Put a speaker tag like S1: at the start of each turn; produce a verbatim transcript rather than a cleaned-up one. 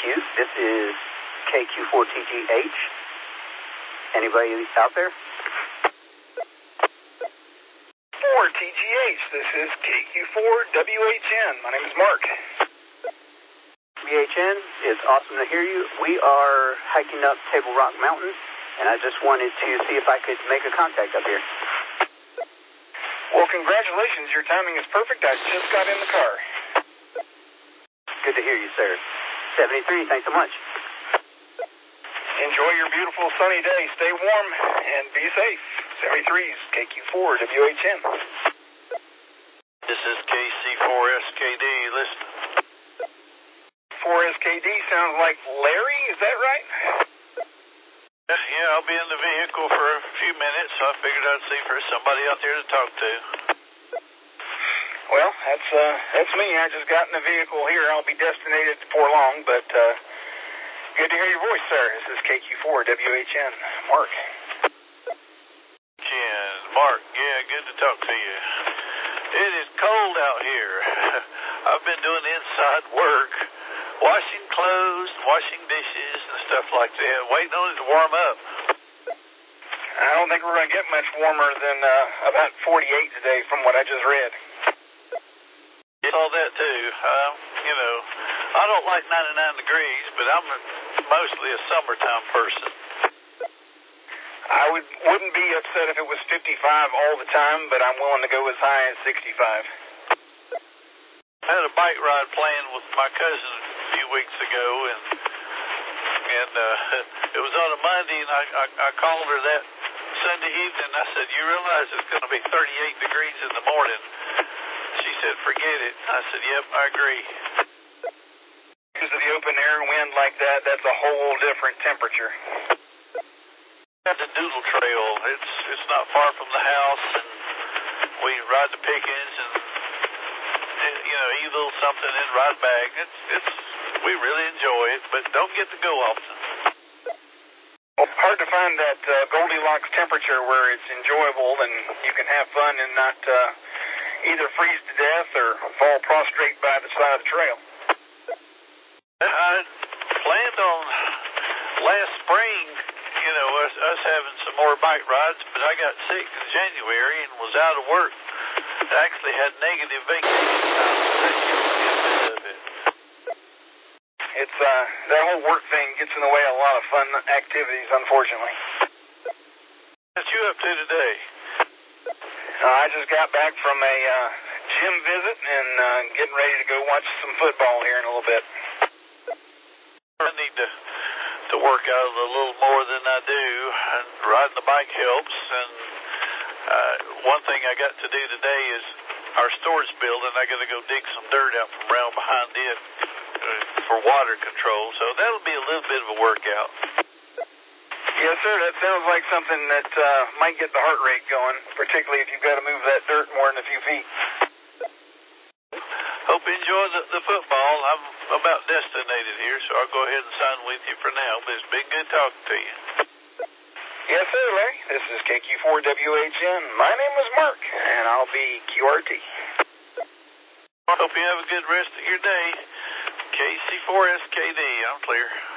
S1: Q. This is K Q four T G H. Anybody out there?
S2: four T G H, this is K Q four W H N. My name is Mark.
S1: W H N, it's awesome to hear you. We are hiking up Table Rock Mountain, and I just wanted to see if I could make a contact up here.
S2: Well, congratulations. Your timing is perfect. I just got in the car.
S1: Good to hear you, sir. seventy-three, thanks so much.
S2: Enjoy your beautiful sunny day. Stay warm and be safe. seventy-three is K Q four W H N.
S3: This is K C four S K D. Listen.
S2: four S K D sounds like Larry, is that right?
S3: Yeah, I'll be in the vehicle for a few minutes, so I figured I'd see if there's somebody out there to talk to.
S2: Well, that's uh, that's me. I just got in the vehicle here. I'll be destinated before long, but uh, good to hear your voice, sir. This is K Q four W H N. Mark.
S3: Ken, Mark, yeah, good to talk to you. It is cold out here. I've been doing inside work, washing clothes, washing dishes, and stuff like that, waiting on it to warm up.
S2: I don't think we're going to get much warmer than uh, about forty-eight today from what I just read.
S3: I saw that too. Um, you know, I don't like ninety-nine degrees, but I'm a, mostly a summertime person.
S2: I would, wouldn't be upset if it was fifty-five all the time, but I'm willing to go as high as sixty-five.
S3: I had a bike ride planned with my cousin a few weeks ago, and and uh, it was on a Monday, and I, I, I called her that Sunday evening. I said, "You realize it's going to be thirty-eight degrees in the morning?" She said, "Forget it." I said, "Yep, I agree."
S2: Because of the open air wind like that, that's a whole different temperature.
S3: The Doodle Trail, it's it's not far from the house, and we ride the pickings and, and you know, eat a little something and ride back. It's it's we really enjoy it, but don't get to go often.
S2: Well, hard to find that uh, Goldilocks temperature where it's enjoyable and you can have fun and not uh, either freeze to death or fall prostrate by the side of the trail.
S3: I planned on last spring, you know, us, us having some more bike rides, but I got sick in January and was out of work. I actually had negative vacation time, so that killed me a bit of it.
S2: It's, uh, that whole work thing gets in the way of a lot of fun activities, unfortunately.
S3: What you up to today?
S2: Uh, I just got back from a uh, gym visit and uh, getting ready to go watch some football here in a little bit.
S3: I need to to work out a little more than I do, and riding the bike helps. And uh, one thing I got to do today is our storage building. I got to go dig some dirt out from around behind it uh, for water control. So that'll be a little bit of a workout.
S2: Yes, sir. That sounds like something that uh, might get the heart rate going, particularly if you've got to move that dirt more than a few feet.
S3: Hope you enjoy the, the football. I'm about destinated here, so I'll go ahead and sign with you for now, but it's been good talking to you.
S2: Yes, sir, Larry. This is K Q four W H N. My name is Mark, and I'll be Q R T.
S3: I hope you have a good rest of your day. K C four S K D, I'm clear.